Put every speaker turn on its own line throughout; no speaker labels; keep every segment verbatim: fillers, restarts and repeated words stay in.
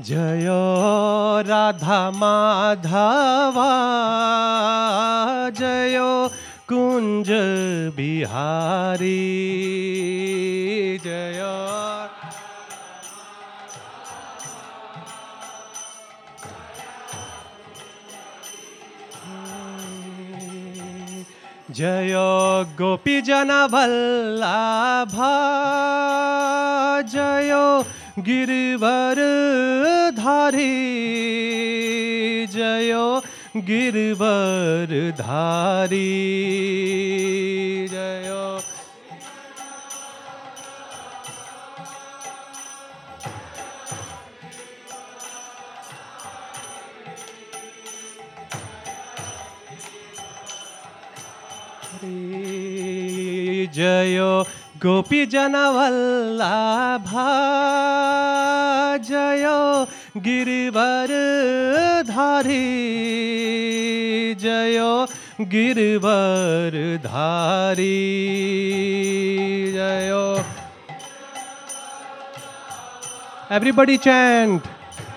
जय राधा माधवा जय कुंज बिहारी जय जय गोपी जन वल्लभा जय गिरवर धारी जय गिरवर धारी जय जय गोपी जन वल्लभा जय गिरवर धारी जय गिरवर धारी जय एवरीबॉडी चैंट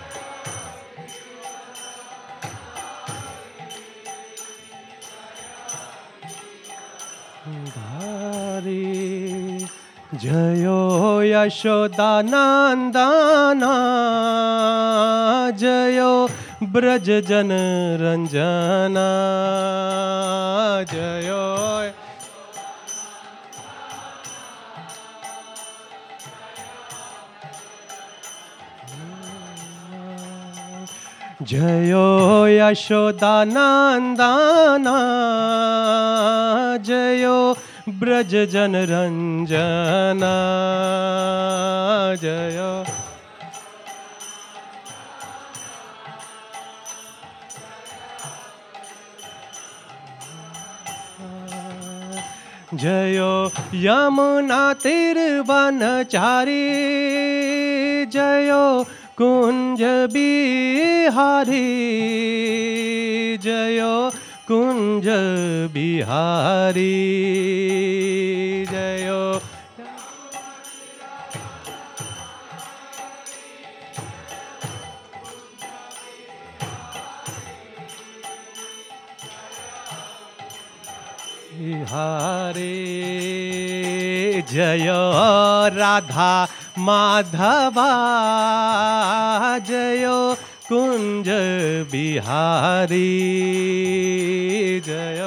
जयो यशोदा नंदना जयो ब्रज जन रंजना जयो जयो यशोदा नंदना जयो ब्रज जन रंजना जय जय यमुना तीर वनचारी जय कुंज बिहारी जय कुंज बिहारी जय बिहारी जय राधा माधवा जय कुंज बिहारी जय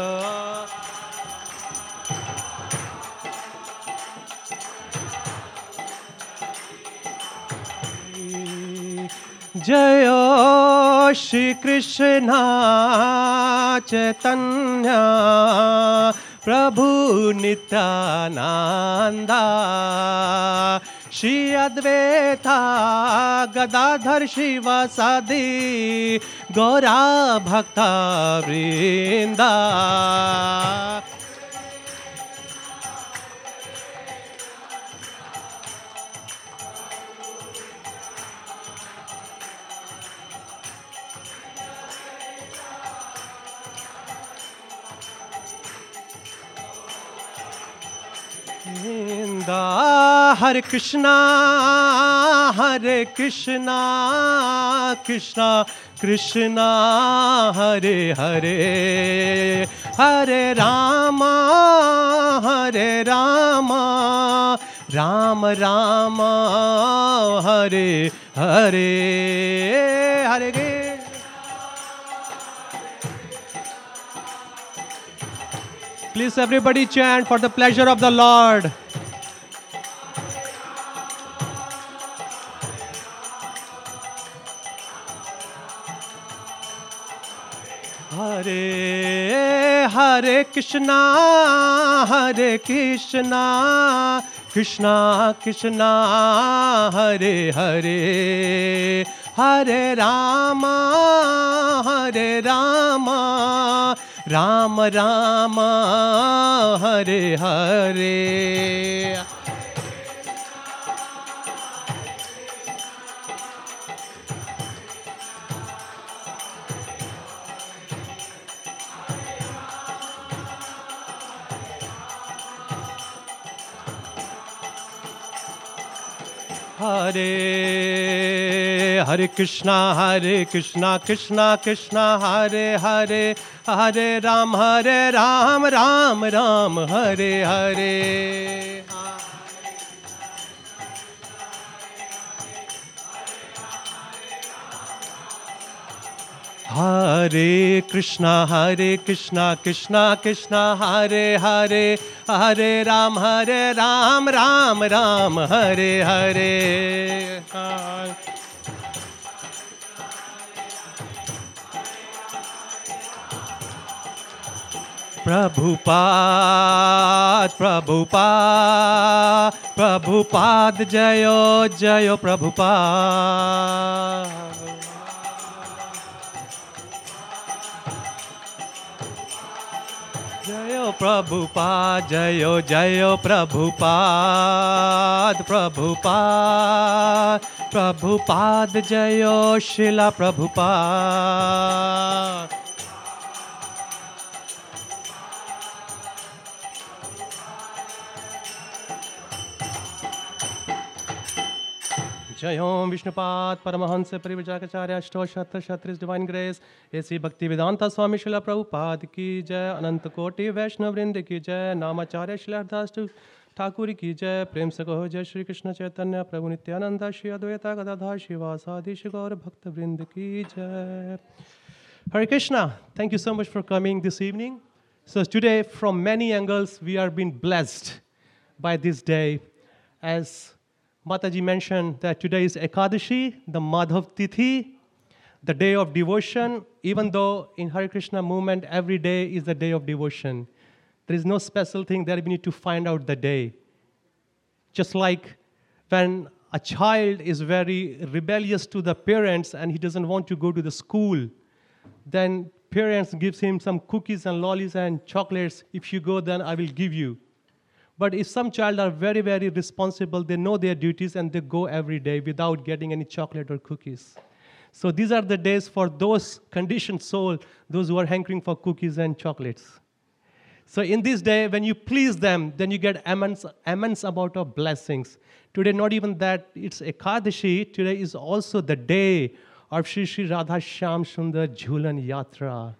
जय श्री कृष्ण चैतन्य प्रभु नित्यानंदा श्री अद्वैता गदाधर शिवासादि गौरा भक्ता वृंदा हरे कृष्णा हरे कृष्णा कृष्णा कृष्णा हरे हरे हरे रामा हरे रामा राम राम हरे हरे हरे गे Please everybody chant for the pleasure of the Lord. Hare Hare Krishna Hare Krishna Krishna Krishna Hare Hare Hare Rama Hare Rama Rama Rama Hare Hare Hare Hare Krishna, Hare Krishna, Krishna Krishna, Hare Hare, Hare Ram, Hare Ram, Ram Ram, Hare Hare. Hare Krishna, Hare Krishna, Krishna Krishna, Hare Hare, Hare Ram, Hare Ram, Ram Ram, Hare Hare. Prabhupada, Prabhupada, Prabhupada, Jayo, Jayo Prabhupada. Jayo Prabhupada, Jayo, Jayo Prabhupada, Prabhupada, Prabhupada, Jayo, Srila Prabhupada. Jai Om Vishnupad Paramahansa Parivrajakacarya Ashtoshatra Kshatriya's Divine Grace A C Bhaktivedanta Swami Srila Prabhupada Ki Jai Ananta Koti Vaishnav Vrinda Ki Jai Namacharya Srila Hardastu Thakur Ki Jai Prem Sakaho Jai Shri Krishna Chaitanya Prabhu Nityananda Shri Advaita Gadadhar Shivasadi Shri Gaura Bhakta Vrinda Ki Jai. Hare Krishna, thank you so much for coming this evening. So today from many angles we are being blessed by this day. As Mataji mentioned that today is Ekadashi, the Madhav Tithi, the day of devotion, even though in Hare Krishna movement every day is the day of devotion. There is no special thing that we need to find out the day. Just like when a child is very rebellious to the parents and he doesn't want to go to the school, then parents gives him some cookies and lollies and chocolates. If you go, then I will give you. But if some child are very, very responsible, they know their duties and they go every day without getting any chocolate or cookies. So these are the days for those conditioned souls, those who are hankering for cookies and chocolates. So in this day, when you please them, then you get immense, immense amount of blessings. Today, not even that, it's Ekadashi. Today is also the day of Shri Shri Radha Shyam Sundar Jhulan Yatra.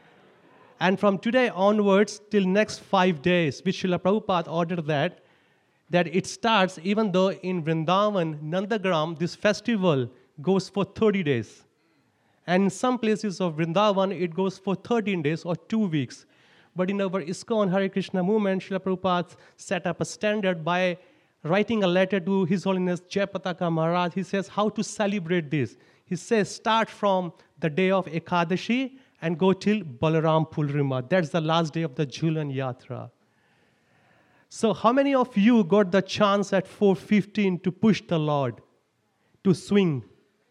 And from today onwards, till next five days, which Srila Prabhupada ordered that, that it starts, even though in Vrindavan, Nandagram, this festival goes for thirty days. And in some places of Vrindavan, it goes for thirteen days or two weeks. But in our ISKCON Hare Krishna movement, Srila Prabhupada set up a standard by writing a letter to His Holiness Jayapataka Maharaj. He says how to celebrate this. He says start from the day of Ekadashi and go till Balaram Purnima. That's the last day of the Jhulan Yatra. So how many of you got the chance at four fifteen to push the Lord, to swing?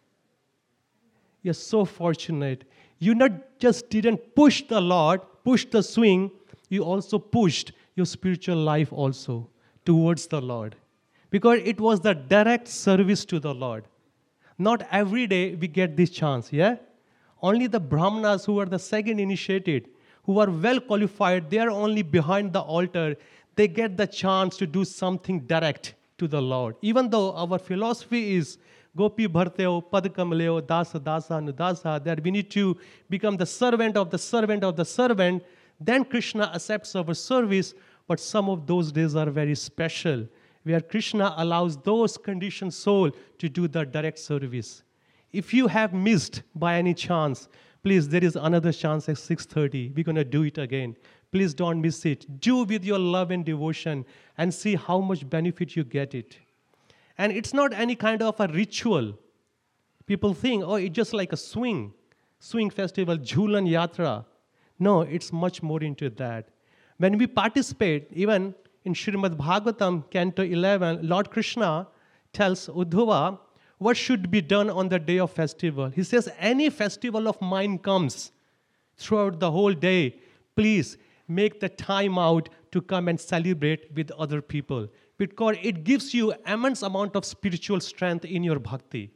You're so fortunate. You not just didn't push the Lord, push the swing, you also pushed your spiritual life also towards the Lord. Because it was the direct service to the Lord. Not every day we get this chance, yeah? Only the Brahmanas who are the second initiated, who are well qualified, they are only behind the altar. They get the chance to do something direct to the Lord. Even though our philosophy is Gopi Bharteo, Padkamaleo, Dasa, Dasa, Nudasa, that we need to become the servant of the servant of the servant, then Krishna accepts our service. But some of those days are very special, where Krishna allows those conditioned souls to do the direct service. If you have missed by any chance, please, there is another chance at six thirty. We're going to do it again. Please don't miss it. Do with your love and devotion and see how much benefit you get it. And it's not any kind of a ritual. People think, oh, it's just like a swing, swing festival, Jhulan Yatra. No, it's much more into that. When we participate, even in Srimad Bhagavatam, Canto eleven, Lord Krishna tells Uddhava what should be done on the day of festival. He says, any festival of mine comes throughout the whole day, please make the time out to come and celebrate with other people. Because it gives you immense amount of spiritual strength in your bhakti.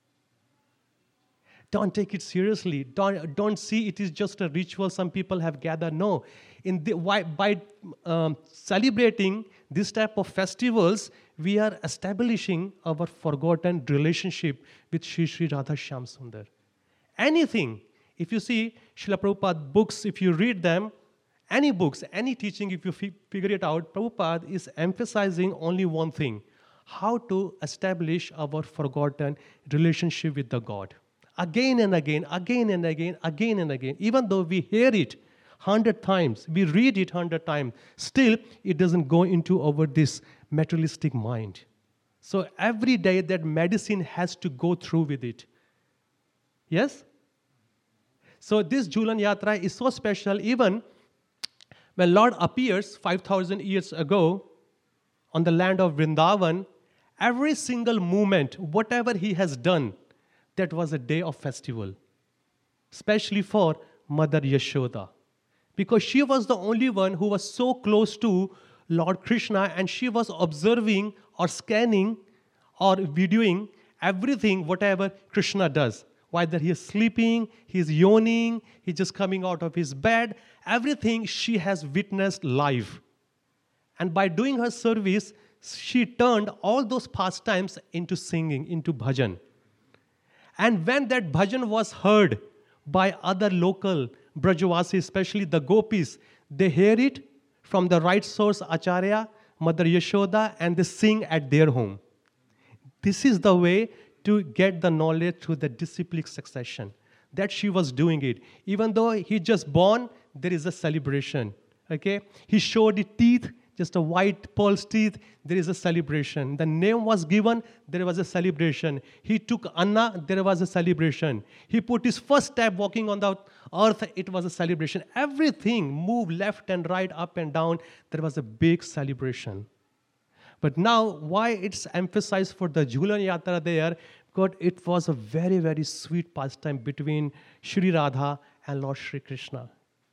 Don't take it seriously. Don't, don't see it is just a ritual some people have gathered. No. In the, why, by um, celebrating this type of festivals, we are establishing our forgotten relationship with Sri Sri Radha Shyam Sundar. Anything, if you see Srila Prabhupada books, if you read them, any books, any teaching, if you fi- figure it out, Prabhupada is emphasizing only one thing: how to establish our forgotten relationship with the God. Again and again, again and again, again and again. Even though we hear it hundred times, we read it hundred times, still it doesn't go into our this materialistic mind. So every day that medicine has to go through with it. Yes? So this Jhulan Yatra is so special. Even when Lord appears five thousand years ago on the land of Vrindavan, every single moment, whatever he has done, that was a day of festival, especially for Mother Yashoda, because she was the only one who was so close to Lord Krishna, and she was observing or scanning or videoing everything, whatever Krishna does. Whether he is sleeping, he is yawning, he's just coming out of his bed, everything she has witnessed live. And by doing her service, she turned all those pastimes into singing, into bhajan. And when that bhajan was heard by other local Brajavasis, especially the gopis, they hear it from the right source, Acharya, Mother Yashoda, and they sing at their home. This is the way to get the knowledge through the disciplic succession. That she was doing it. Even though he just born, there is a celebration. Okay? He showed the teeth, just a white pearl's teeth, there is a celebration. The name was given, there was a celebration. He took Anna, there was a celebration. He put his first step walking on the earth, it was a celebration. Everything moved left and right, up and down, there was a big celebration. But now, why it's emphasized for the Jhulan Yatra there? Because it was a very, very sweet pastime between Shri Radha and Lord Shri Krishna.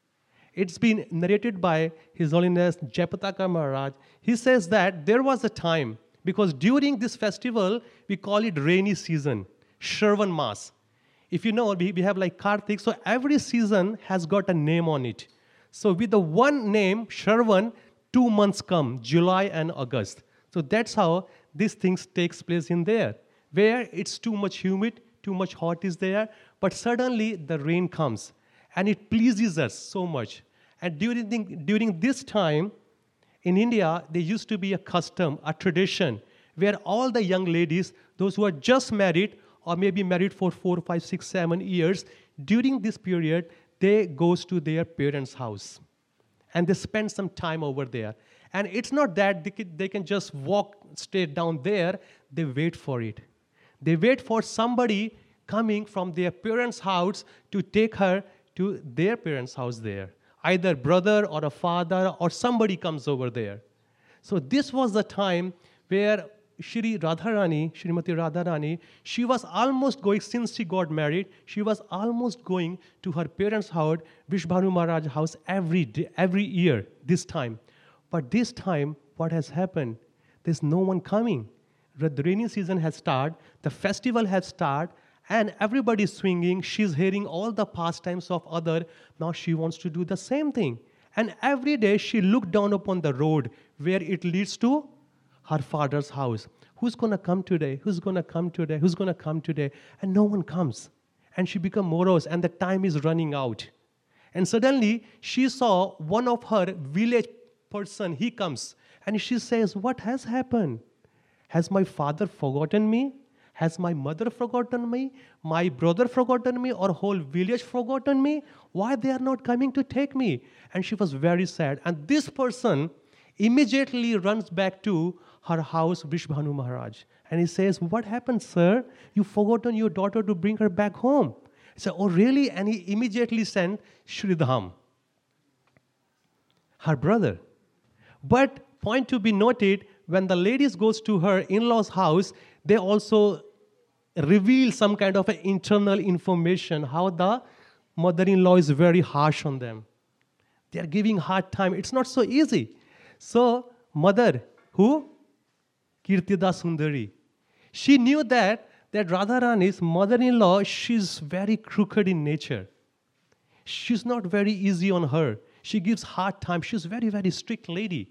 It's been narrated by His Holiness Jayapataka Maharaj. He says that there was a time, because during this festival, we call it rainy season, Shravan Mas. If you know, we, we have like Kartik, so every season has got a name on it. So with the one name, Shravan, two months come, July and August. So that's how these things takes place in there, where it's too much humid, too much hot is there, but suddenly the rain comes. And it pleases us so much. And during, the, during this time, in India, there used to be a custom, a tradition, where all the young ladies, those who are just married, or maybe married for four, five, six, seven years, during this period, they goes to their parents' house. And they spend some time over there. And it's not that they can, they can just walk straight down there, they wait for it. They wait for somebody coming from their parents' house to take her to their parents' house there. Either brother or a father or somebody comes over there. So this was the time where Shri Radharani, Srimati Radharani, she was almost going, since she got married, she was almost going to her parents' house, Vishbhanu Maharaj's house, every day, every year, this time. But this time, what has happened? There's no one coming. The rainy season has started, the festival has started, and everybody's swinging. She's hearing all the pastimes of other. Now she wants to do the same thing. And every day she looked down upon the road where it leads to her father's house. Who's going to come today? Who's going to come today? Who's going to come today? And no one comes. And she became morose, and the time is running out. And suddenly she saw one of her village person. He comes and she says, "What has happened? Has my father forgotten me? Has my mother forgotten me? My brother forgotten me? Or whole village forgotten me? Why they are not coming to take me?" And she was very sad. And this person immediately runs back to her house, Vishbhanu Maharaj. And he says, "What happened, sir? You've forgotten your daughter to bring her back home." He said, "Oh, really?" And he immediately sent Shridham, her brother. But point to be noted, when the ladies goes to her in-laws' house, they also reveal some kind of internal information, how the mother-in-law is very harsh on them. They are giving hard time. It's not so easy. So, mother, who? Kirtida Sundari. She knew that, that Radharani's mother-in-law, she's very crooked in nature. She's not very easy on her. She gives hard time. She's a very, very strict lady.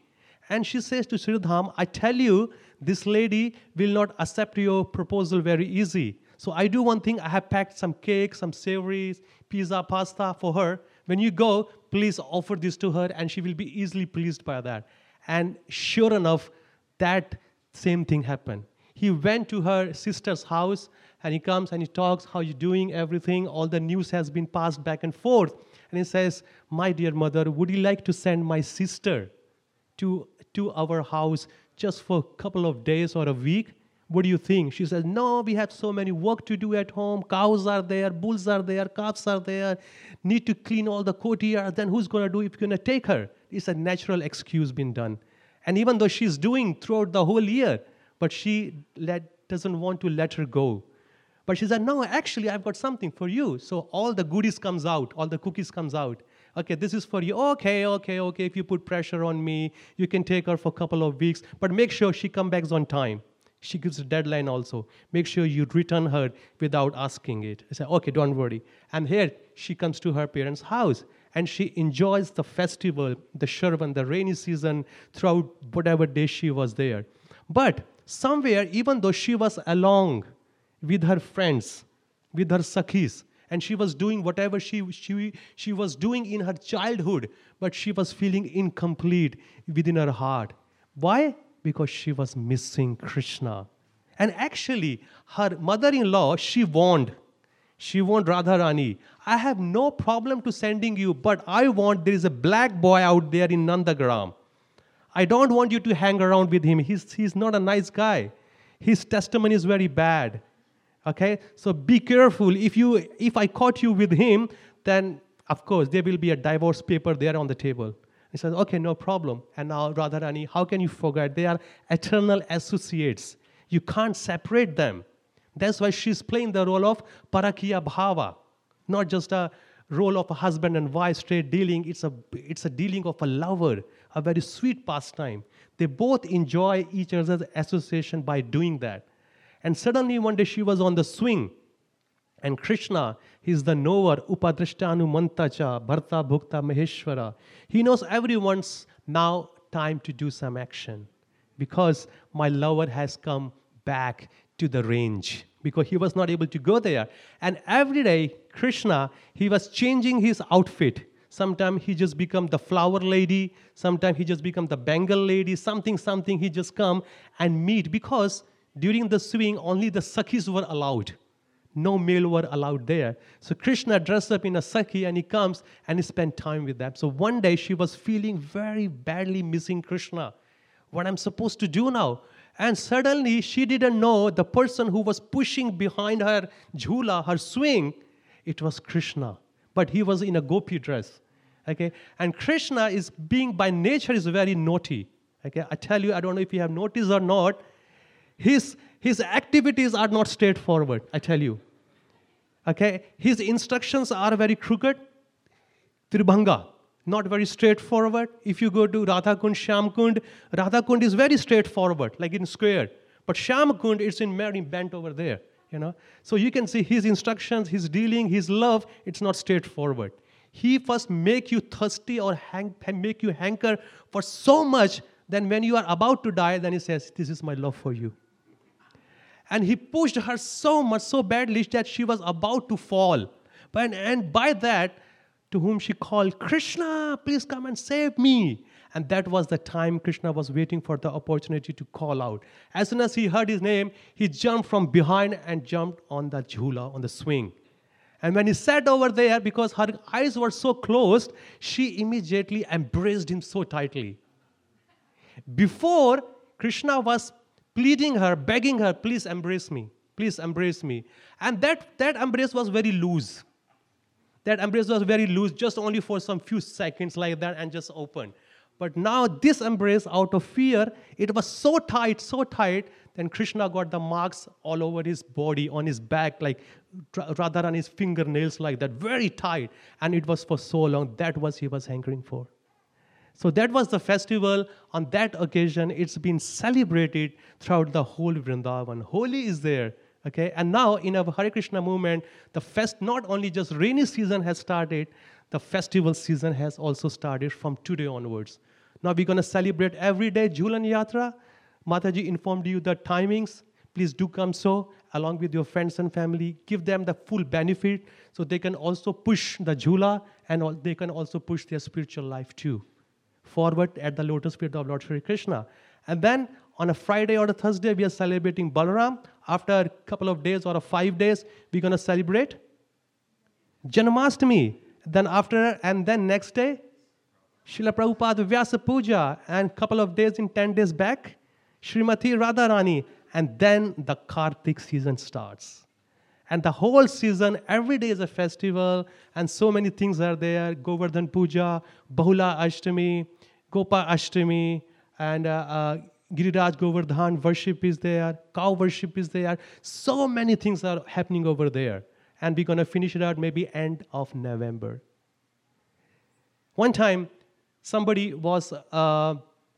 And she says to Sridham, I tell you, this lady will not accept your proposal very easy. So I do one thing, I have packed some cake, some savories, pizza, pasta for her. When you go, please offer this to her and she will be easily pleased by that. And sure enough, that same thing happened. He went to her sister's house and he comes and he talks, how you doing, everything, all the news has been passed back and forth. And he says, my dear mother, would you like to send my sister to, to our house just for a couple of days or a week? What do you think? She says, no, we have so many work to do at home. Cows are there, bulls are there, calves are there. Need to clean all the courtyard. Then who's going to do if you're going to take her? It's a natural excuse being done. And even though she's doing throughout the whole year, but she let, doesn't want to let her go. But she said, no, actually, I've got something for you. So all the goodies comes out, all the cookies comes out. Okay, this is for you. Okay, okay, okay. If you put pressure on me, you can take her for a couple of weeks. But make sure she comes back on time. She gives a deadline also. Make sure you return her without asking it. I said, okay, don't worry. And here she comes to her parents' house. And she enjoys the festival, the Shravan, the rainy season, throughout whatever day she was there. But somewhere, even though she was along with her friends, with her sakhis, and she was doing whatever she, she, she was doing in her childhood, but she was feeling incomplete within her heart. Why? Because she was missing Krishna. And actually, her mother-in-law, she warned. She warned Radharani, I have no problem to sending you, but I want, there is a black boy out there in Nandagram. I don't want you to hang around with him. He's, he's not a nice guy. His testimony is very bad. Okay? So be careful. If you, if I caught you with him, then, of course, there will be a divorce paper there on the table. He says, okay, no problem. And now, Radharani, how can you forget? They are eternal associates. You can't separate them. That's why she's playing the role of Parakiya Bhava, not just a role of a husband and wife straight dealing. It's a, it's a dealing of a lover, a very sweet pastime. They both enjoy each other's association by doing that. And suddenly one day she was on the swing. And Krishna, he's the knower, Upadrishtanu Mantacha, Bharta Bhukta Maheshwara. He knows everyone's now time to do some action. Because my lover has come back to the range. Because he was not able to go there. And every day, Krishna, he was changing his outfit. Sometimes he just become the flower lady. Sometimes he just become the Bengal lady. Something, something, he just come and meet. Because during the swing, only the Sakhis were allowed. No male were allowed there. So Krishna dressed up in a Sakhi and he comes and he spent time with them. So one day she was feeling very badly missing Krishna. What I'm supposed to do now? And suddenly she didn't know the person who was pushing behind her jhula, her swing, it was Krishna. But he was in a gopi dress. Okay? And Krishna is being by nature is very naughty. Okay? I tell you, I don't know if you have noticed or not, his, his activities are not straightforward, I tell you. Okay? His instructions are very crooked. Tribhanga, not very straightforward. If you go to Radha Kund, Shyam Kund, Radha Kund is very straightforward, like in square. But Shyam Kund, it's in very bent over there. You know? So you can see his instructions, his dealing, his love, it's not straightforward. He first make you thirsty or hang, make you hanker for so much, then when you are about to die, then he says, this is my love for you. And he pushed her so much, so badly that she was about to fall. But, and by that, to whom she called, Krishna, please come and save me. And that was the time Krishna was waiting for the opportunity to call out. As soon as he heard his name, he jumped from behind and jumped on the jhula, on the swing. And when he sat over there, because her eyes were so closed, she immediately embraced him so tightly. Before, Krishna was pleading her, begging her, please embrace me, please embrace me. And that, that embrace was very loose. That embrace was very loose, just only for some few seconds like that and just open. But now this embrace, out of fear, it was so tight, so tight, then Krishna got the marks all over his body, on his back, like Radharani's fingernails like that, very tight. And it was for so long, that was he was hankering for. So that was the festival. On that occasion, it's been celebrated throughout the whole Vrindavan. Holi is there. Okay, and now in our Hare Krishna movement, the fest, not only just rainy season has started, the festival season has also started from today onwards. Now we're going to celebrate every day Jhulan Yatra. Mataji informed you the timings. Please do come so, along with your friends and family. Give them the full benefit so they can also push the Jhula and all, they can also push their spiritual life too. Forward at the lotus feet of Lord Shri Krishna. And then on a Friday or a Thursday, we are celebrating Balaram. After a couple of days or a five days, we're going to celebrate Janmashtami. Then after, and then next day, Srila Prabhupada Vyasa Puja. And couple of days in ten days back, Srimati Radharani. And then the Kartik season starts. And the whole season, every day is a festival, and so many things are there. Govardhan Puja, Bahula Ashtami, Gopa Ashtami, and uh, uh, Giriraj Govardhan worship is there, cow worship is there. So many things are happening over there. And we're going to finish it out maybe end of November. One time, somebody was, uh,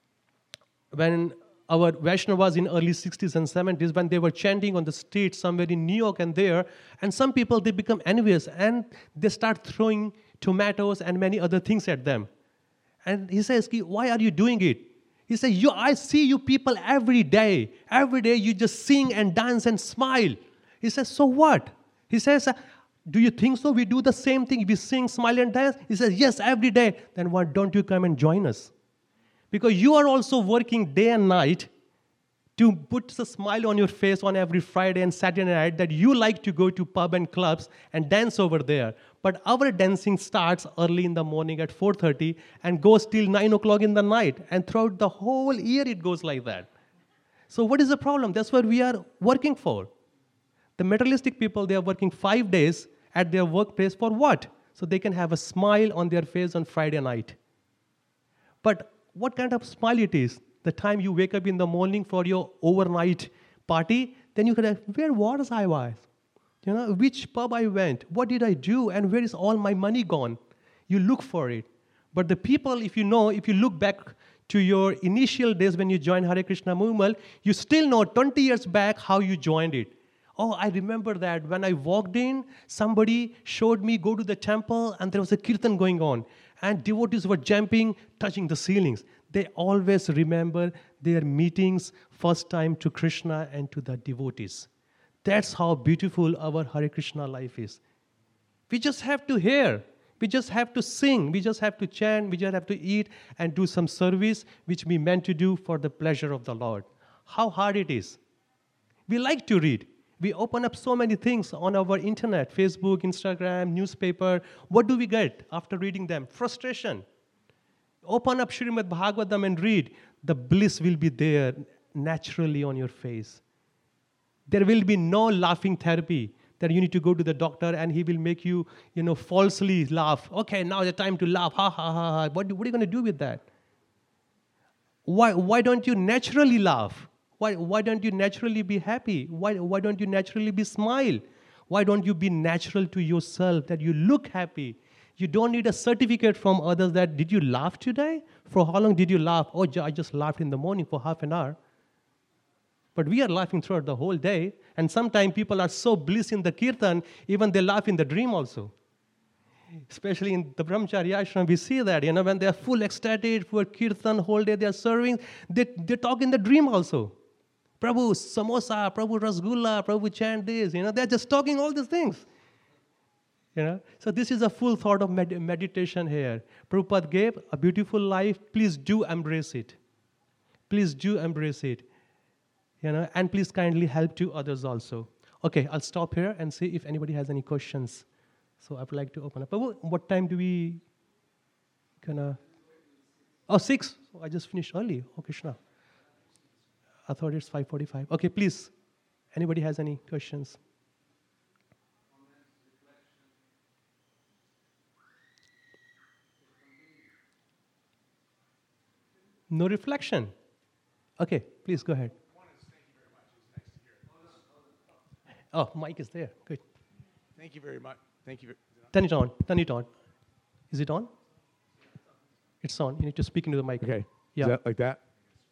when our Vaishnavas in early sixties and seventies, when they were chanting on the street somewhere in New York and there, and some people, they become envious, and they start throwing tomatoes and many other things at them. And he says, why are you doing it? He says, you, I see you people every day. Every day you just sing and dance and smile. He says, so what? He says, do you think so? We do the same thing. We sing, smile, and dance. He says, yes, every day. Then why don't you come and join us? Because you are also working day and night to put a smile on your face on every Friday and Saturday night that you like to go to pub and clubs and dance over there. But our dancing starts early in the morning at four thirty and goes till nine o'clock in the night. And throughout the whole year, it goes like that. So what is the problem? That's what we are working for. The materialistic people, they are working five days at their workplace for what? So they can have a smile on their face on Friday night. But what kind of smile it is? The time you wake up in the morning for your overnight party, then you can ask, where was I was? You know, which pub I went? What did I do? And where is all my money gone? You look for it. But the people, if you know, if you look back to your initial days when you joined Hare Krishna movement, you still know twenty years back how you joined it. Oh, I remember that when I walked in, somebody showed me go to the temple and there was a kirtan going on. And devotees were jumping, touching the ceilings. They always remember their meetings first time to Krishna and to the devotees. That's how beautiful our Hare Krishna life is. We just have to hear. We just have to sing. We just have to chant. We just have to eat and do some service, which we meant to do for the pleasure of the Lord. How hard it is. We like to read. We open up so many things on our internet, Facebook, Instagram, newspaper. What do we get after reading them? Frustration. Open up Srimad Bhagavatam and read. The bliss will be there naturally on your face. There will be no laughing therapy that you need to go to the doctor and he will make you, you know, falsely laugh. Okay, now the time to laugh. Ha, ha, ha, ha. What, what are you going to do with that? Why, why don't you naturally laugh? Why, why don't you naturally be happy? Why, why don't you naturally be smile? Why don't you be natural to yourself that you look happy? You don't need a certificate from others that, did you laugh today? For how long did you laugh? Oh, I just laughed in the morning for half an hour. But we are laughing throughout the whole day. And sometimes people are so bliss in the kirtan, even they laugh in the dream also. Especially in the Brahmacharya ashram, we see that, you know, when they are full ecstatic for kirtan, whole day they are serving, they, they talk in the dream also. Prabhu, samosa, Prabhu, rasgulla, Prabhu, chant this, you know, they're just talking all these things. You know, so this is a full thought of med- meditation here. Prabhupada gave a beautiful life. Please do embrace it. Please do embrace it. You know, and please kindly help to others also. Okay, I'll stop here and see if anybody has any questions. So I would like to open up. Prabhu, what time do we gonna? Oh, six. Oh, I just finished early. Oh, Krishna. I thought it's five forty-five. Okay, please. Anybody has any questions? No reflection. Okay, please go ahead. Oh, mic is there. Good.
Thank you very much. Thank you.
Turn it on. Turn it on. Is it on? It's on. You need to speak into the mic.
Okay.
Yeah.
Is that like that?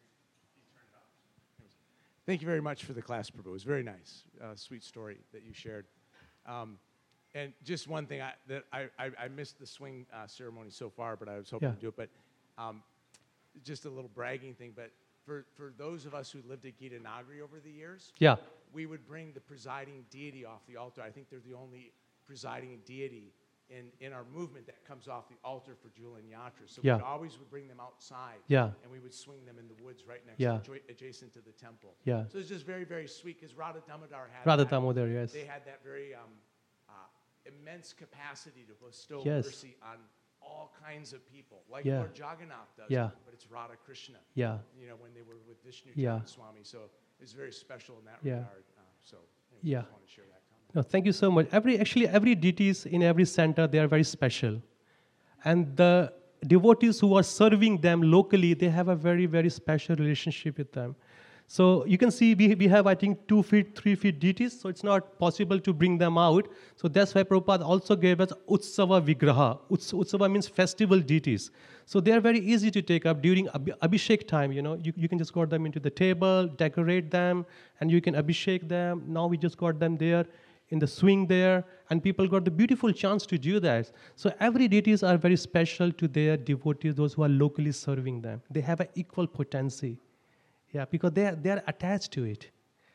Thank you very much for the class, Prabhu. It was very nice. Uh, sweet story that you shared. Um, and just one thing, I, that I, I, I missed the swing uh, ceremony so far, but I was hoping
Yeah.
to do it. But um, just a little bragging thing, but for, for those of us who lived at Gitanagari over the years,
Yeah.
we would bring the presiding deity off the altar. I think they're the only presiding deity in, in our movement that comes off the altar for Julian Yatra. So
Yeah.
we always would bring them outside,
Yeah.
and we would swing them in the woods right next
Yeah.
to, adjo- adjacent to the temple.
Yeah.
So it's just very, very sweet because Radha Damodar had
Radha
that.
Damodar, yes.
They had that very um, uh, immense capacity to bestow
Yes.
mercy on all kinds of people, like
Yeah.
Lord Jagannath does,
Yeah.
but it's Radha Krishna.
Yeah.
You know, when they were with Vishnu
Yeah.
Swami. So it's very special in that
Yeah.
regard. Um, so anyway,
Yeah.
just want to share that comment.
No, thank you so much. Every actually every deities in every center, they are very special, and the devotees who are serving them locally, they have a very very special relationship with them. So you can see we, we have I think two feet, three feet deities. So it's not possible to bring them out. So that's why Prabhupada also gave us Utsava Vigraha. Uts, Utsava means festival deities. So they are very easy to take up during Abhi- Abhishek time. You know, you, you can just got them into the table, decorate them, and you can Abhishek them. Now we just got them there in the swing there, and people got the beautiful chance to do that. So every deities are very special to their devotees, those who are locally serving them. They have an equal potency. Yeah, because they are, they are attached to it.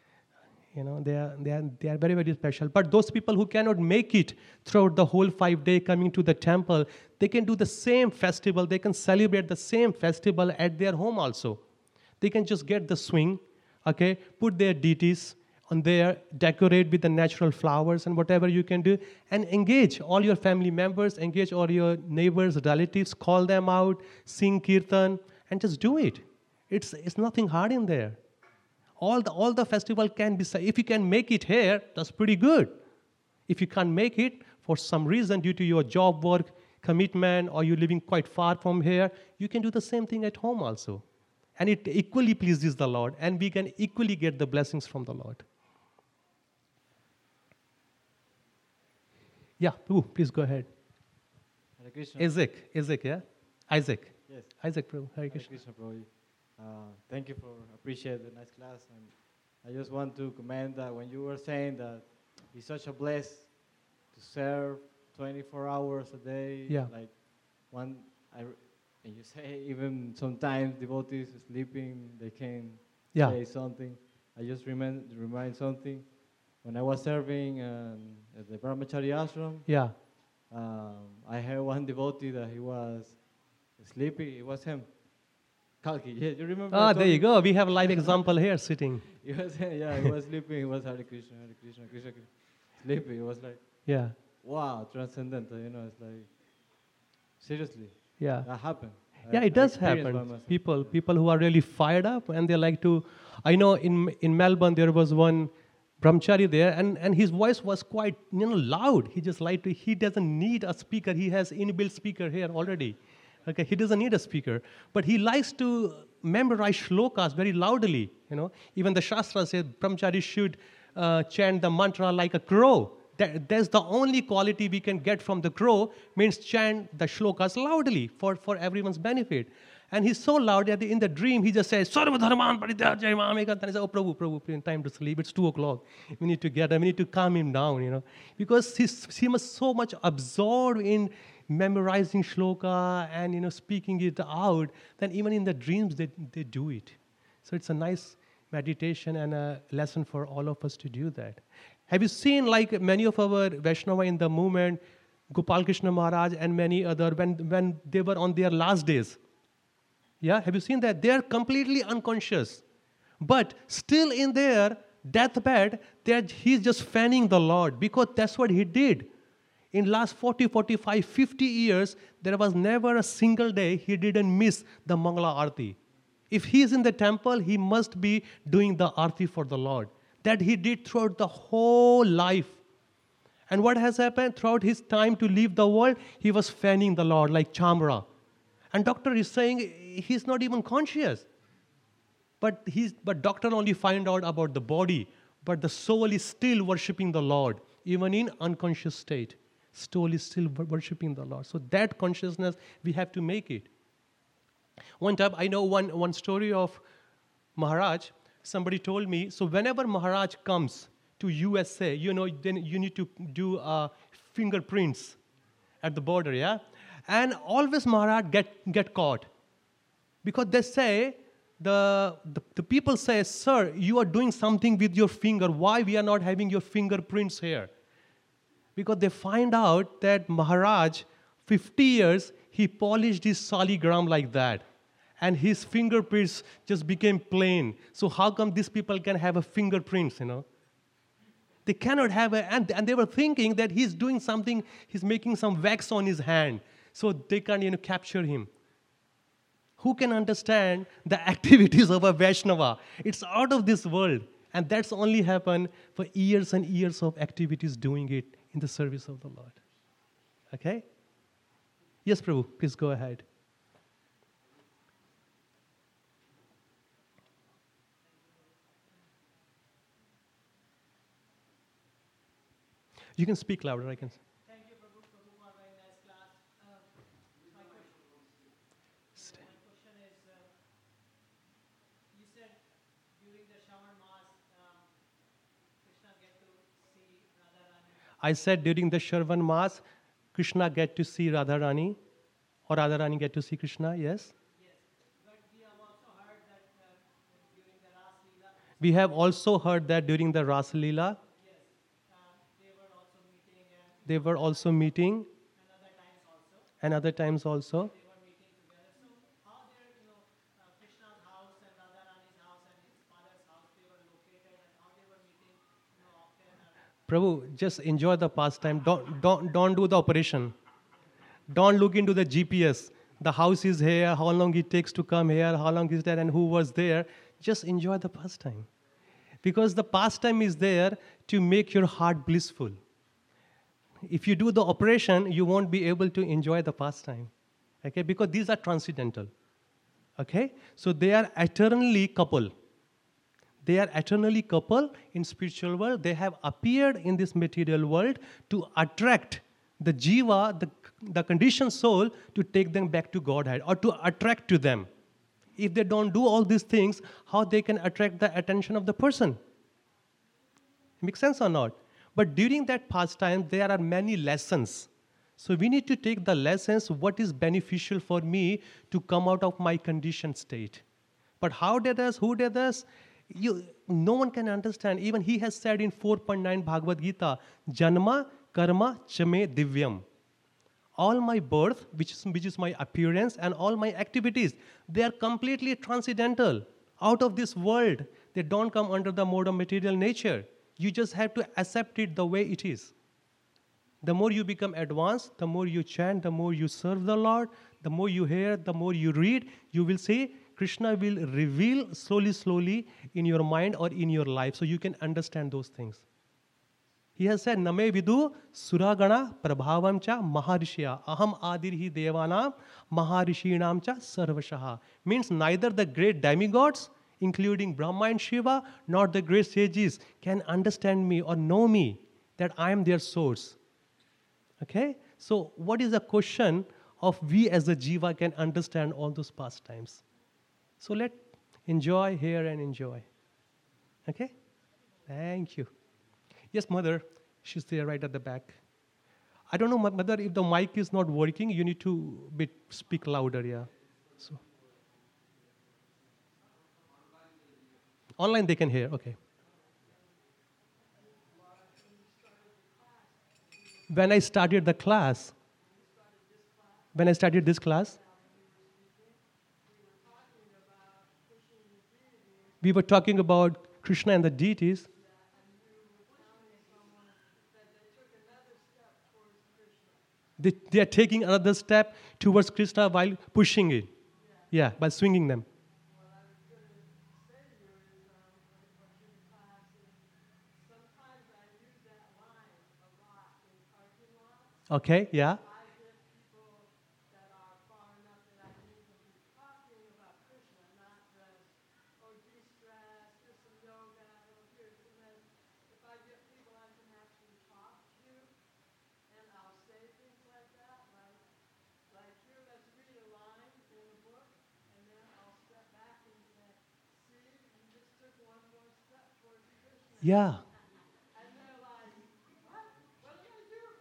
You know, they are, they, are, they are very, very special. But those people who cannot make it throughout the whole five day coming to the temple, they can do the same festival. They can celebrate the same festival at their home also. They can just get the swing, okay, put their deities on there, decorate with the natural flowers and whatever you can do, and engage all your family members, engage all your neighbors, relatives, call them out, sing kirtan, and just do it. It's, it's nothing hard in there. All the, all the festival can be, if you can make it here, that's pretty good. If you can't make it for some reason due to your job work, commitment, or you're living quite far from here, you can do the same thing at home also. And it equally pleases the Lord, and we can equally get the blessings from the Lord. Yeah, Prabhu, please go ahead.
Hare Krishna.
Isaac, Isaac, yeah? Isaac.
Yes.
Isaac, Prabhu. Hare
Hare
Krishna.
Krishna, Prabhu. Uh, thank you for appreciate the nice class, and I just want to comment that when you were saying that it's such a bless to serve twenty-four hours a day,
Yeah.
like one, I, and you say even sometimes devotees sleeping, they can
Yeah.
say something. I just remind remind something. When I was serving um, at the Brahmachari ashram,
Yeah.
um, I had one devotee that he was sleepy. It was him. Kalki, yeah, you remember? I
Ah,
told
there you go. We have a live example here sitting.
He was, yeah, he was sleeping. He was Hare Krishna, Hare Krishna, Krishna, Krishna. Sleeping. It was like,
Yeah.
wow, transcendental. You know, it's like, seriously,
Yeah.
that happened.
Yeah,
I-
it
I
does
experienced by
happen.
myself.
People, people who are really fired up and they like to. I know in in Melbourne there was one brahmachari there, and, and his voice was quite you know loud. He just like to. He doesn't need a speaker. He has inbuilt speaker here already. Okay, he doesn't need a speaker, but he likes to memorize shlokas very loudly. You know, even the Shastra says brahmachari should uh, chant the mantra like a crow. That, that's the only quality we can get from the crow, means chant the shlokas loudly for, for everyone's benefit. And he's so loud that in the dream he just says, Sarva Dharman Parityaja Mameka. And he says, oh, Prabhu, Prabhu, Prabhu, time to sleep. It's two o'clock. We need to get him. We need to calm him down, you know. Because he's, he was so much absorbed in memorizing shloka and, you know, speaking it out, then even in the dreams they, they do it. So it's a nice meditation and a lesson for all of us to do that. Have you seen, like many of our Vaishnava in the movement, Gopal Krishna Maharaj and many other, when, when they were on their last days? Yeah, have you seen that? They are completely unconscious. But still in their deathbed, he's just fanning the Lord because that's what he did. In last forty, forty-five, fifty years, there was never a single day he didn't miss the Mangala Aarti. If he is in the temple, he must be doing the Aarti for the Lord. That he did throughout the whole life. And what has happened? Throughout his time to leave the world, he was fanning the Lord like Chamra. And doctor is saying he's not even conscious. But he's, but doctor only find out about the body. But the soul is still worshipping the Lord, even in unconscious state. Soul is still worshipping the Lord. So that consciousness, we have to make it. One time, I know one, one story of Maharaj. Somebody told me, so whenever Maharaj comes to U S A, you know, then you need to do uh, fingerprints at the border, yeah? And always Maharaj get, get caught. Because they say, the, the, the people say, sir, you are doing something with your finger. Why we are not having your fingerprints here? Because they find out that Maharaj, fifty years, he polished his saligram like that. And his fingerprints just became plain. So how come these people can have a fingerprints, you know? They cannot have a, and, and they were thinking that he's doing something, he's making some wax on his hand. So they can't, you know, capture him. Who can understand the activities of a Vaishnava? It's out of this world. And that's only happened for years and years of activities doing it in the service of the Lord. Okay? Yes, Prabhu, please go ahead. You can speak louder, I can.
Thank you, Prabhu, Prabhu, for a very nice class. Uh, my, question, my question is, uh, you said during the Shravan Mass, um, Krishna get to see Radharani.
I said during the Shravan Mass, Krishna get to see Radharani, or Radharani get to see Krishna, yes?
Yes, but we have also heard that uh, during the Ras Leela,
We have also heard that during the Ras Leela,
yes, um, they were also meeting and
they were also meeting,
another times also,
and other times also.
they were meeting together. So how their, you know, uh, Krishna's house and Radharani's house and his father's house, they were located and how they were meeting, you know, often. And
Prabhu, just enjoy the pastime. Don't, don't, don't do the operation. Don't look into the G P S. The house is here, how long it takes to come here, how long is that, and who was there. Just enjoy the pastime. Because the pastime is there to make your heart blissful. If you do the operation, you won't be able to enjoy the pastime. Okay? Because these are transcendental. Okay? So they are eternally coupled. They are eternally coupled in spiritual world. They have appeared in this material world to attract the jiva, the, the conditioned soul, to take them back to Godhead or to attract to them. If they don't do all these things, how they can attract the attention of the person? Makes sense or not? But during that pastime, there are many lessons. So we need to take the lessons, what is beneficial for me to come out of my conditioned state. But how did this, who did this? You, no one can understand. Even he has said in four point nine Bhagavad Gita, Janma Karma Chame Divyam. All my birth, which is, which is my appearance, and all my activities, they are completely transcendental, out of this world. They don't come under the mode of material nature. You just have to accept it the way it is. The more you become advanced, the more you chant, the more you serve the Lord, the more you hear, the more you read, you will see Krishna will reveal slowly, slowly in your mind or in your life, so you can understand those things. He has said, Name vidu suragana prabhavam cha maharishya aham adirhi devanam maharishinam cha sarvashaha. Means neither the great demigods, including Brahma and Shiva, nor the great sages can understand me or know me, that I am their source. Okay? So what is the question of we as a jiva can understand all those pastimes? So let enjoy here and enjoy. Okay? Thank you. Yes, mother. She's there right at the back. I don't know, mother, if the mic is not working, you need to bit speak louder, yeah. So online they can hear, okay. When I started the class, when I started this class, we were talking about Krishna and the deities. They, they are taking another step towards Krishna while pushing it. Yeah, by swinging them. Okay, yeah. Yeah.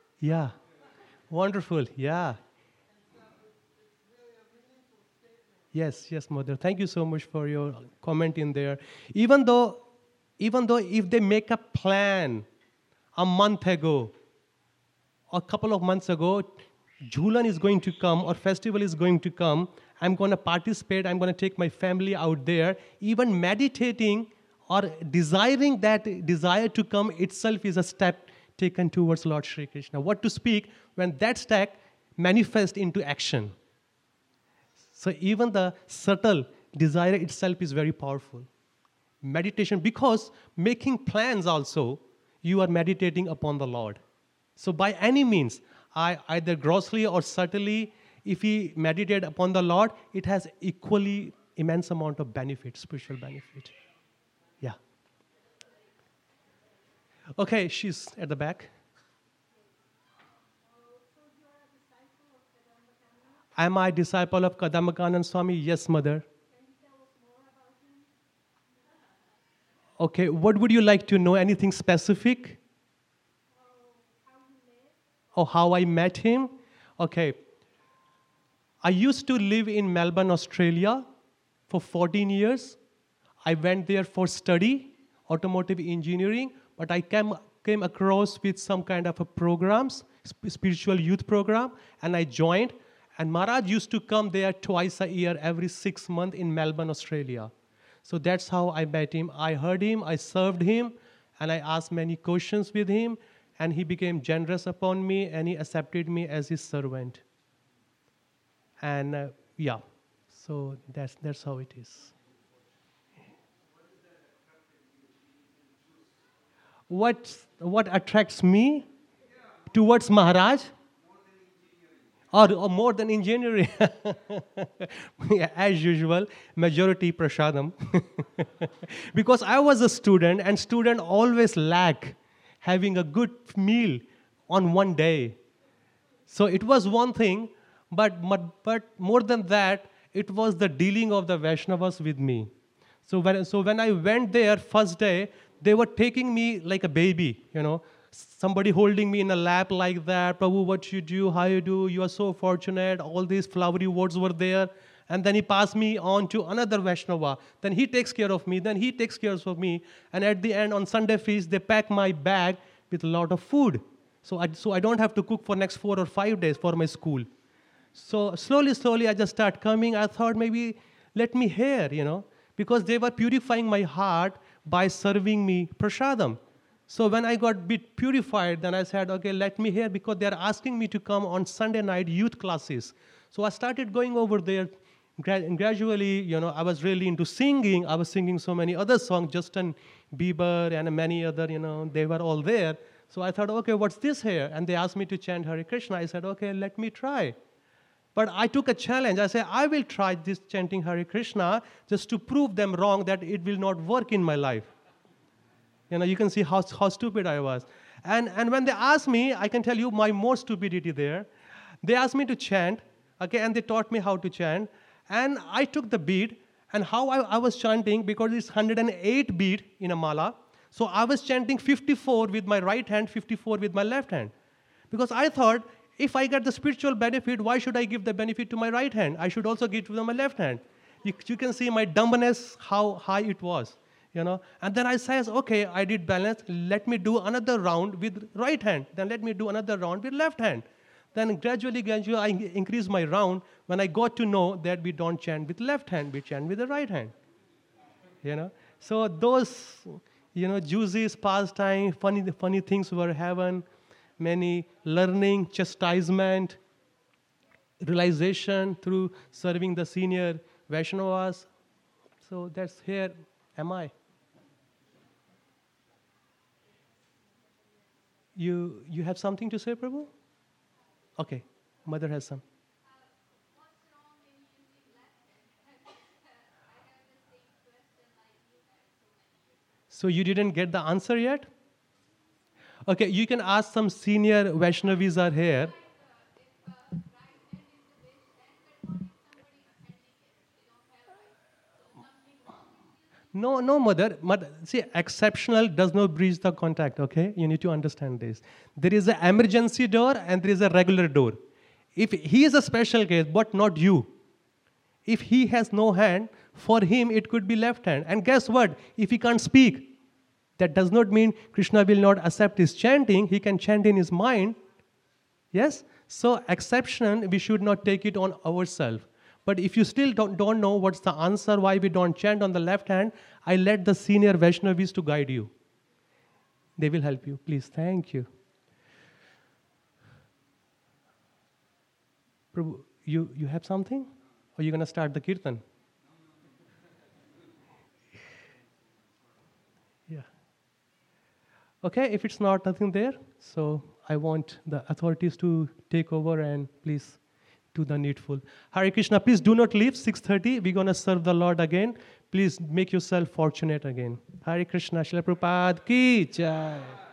Yeah. Wonderful. Yeah. Yes, yes, mother. Thank you so much for your comment in there. Even though, even though if they make a plan a month ago, a couple of months ago, Jhulan is going to come or festival is going to come, I'm going to participate, I'm going to take my family out there. Even meditating or desiring that desire to come itself is a step taken towards Lord Shri Krishna. What to speak when that step manifests into action. So even the subtle desire itself is very powerful. Meditation, because making plans also, you are meditating upon the Lord. So by any means, I, either grossly or subtly, if we meditate upon the Lord, it has equally immense amount of benefit, spiritual benefit. Yeah. Okay, she's at the back. Am I a disciple of Kadambakanan Swami? Yes, mother. Okay, what would you like to know? Anything specific? Or how I met him? Okay. I used to live in Melbourne, Australia for fourteen years. I went there for study, automotive engineering, but I came, came across with some kind of a programs, sp- spiritual youth program, and I joined. And Maharaj used to come there twice a year, every six months in Melbourne, Australia. So that's how I met him. I heard him, I served him, and I asked many questions with him, and he became generous upon me, and he accepted me as his servant. And uh, yeah, so that's, that's how it is. What, what attracts me towards Maharaj? Or, or more than engineering. Yeah, as usual, majority prasadam. Because I was a student, and student always lack having a good meal on one day. So it was one thing, but, but, but more than that, it was the dealing of the Vaishnavas with me. So when, so when I went there first day, they were taking me like a baby, you know. Somebody holding me in a lap like that. Prabhu, what you do, how you do, you are so fortunate. All these flowery words were there. And then he passed me on to another Vaishnava. Then he takes care of me. Then he takes care of me. And at the end, on Sunday feast, they pack my bag with a lot of food. So I, so I don't have to cook for next four or five days for my school. So slowly, slowly, I just start coming. I thought maybe let me hear, you know, because they were purifying my heart by serving me prasadam. So when I got a bit purified, then I said, okay, let me hear, because they're asking me to come on Sunday night youth classes. So I started going over there. Gra- gradually, you know, I was really into singing. I was singing so many other songs, Justin Bieber and many other, you know, they were all there. So I thought, okay, what's this here? And they asked me to chant Hare Krishna. I said, okay, let me try. But I took a challenge. I said, I will try this chanting Hare Krishna just to prove them wrong that it will not work in my life. You know, you can see how, how stupid I was. And, and when they asked me, I can tell you my more stupidity there. They asked me to chant, okay, and they taught me how to chant. And I took the beat, and how I, I was chanting, because it's one hundred eight beat in a mala. So I was chanting fifty-four with my right hand, fifty-four with my left hand. Because I thought, if I get the spiritual benefit, why should I give the benefit to my right hand? I should also give it to my left hand. You, you can see my dumbness, how high it was. You know, and then I says, okay, I did balance. Let me do another round with right hand. Then let me do another round with left hand. Then gradually, gradually, I increase my round when I got to know that we don't chant with left hand, we chant with the right hand. You know, so those, you know, juices, pastime, funny, funny things were heaven. Many learning, chastisement, realization through serving the senior Vaishnavas. So that's here am I. You, you have something to say, Prabhu? Okay, mother has some. So you didn't get the answer yet? Okay, you can ask some senior Vaishnavis are here. No, no, mother. mother. See, exceptional does not breach the contact, okay? You need to understand this. There is an emergency door and there is a regular door. If he is a special case, but not you. If he has no hand, for him it could be left hand. And guess what? If he can't speak, that does not mean Krishna will not accept his chanting. He can chant in his mind. Yes? So exception, we should not take it on ourselves. But if you still don't, don't know what's the answer, why we don't chant on the left hand, I let the senior Vaishnavis to guide you. They will help you. Please, thank you. Prabhu, you, you have something? Or are you going to start the kirtan? Yeah. Okay, if it's not nothing there, so I want the authorities to take over and please do the needful. Hare Krishna, please do not leave. six thirty, we're going to serve the Lord again. Please make yourself fortunate again. Hare Krishna, Srila Prabhupada ki jai.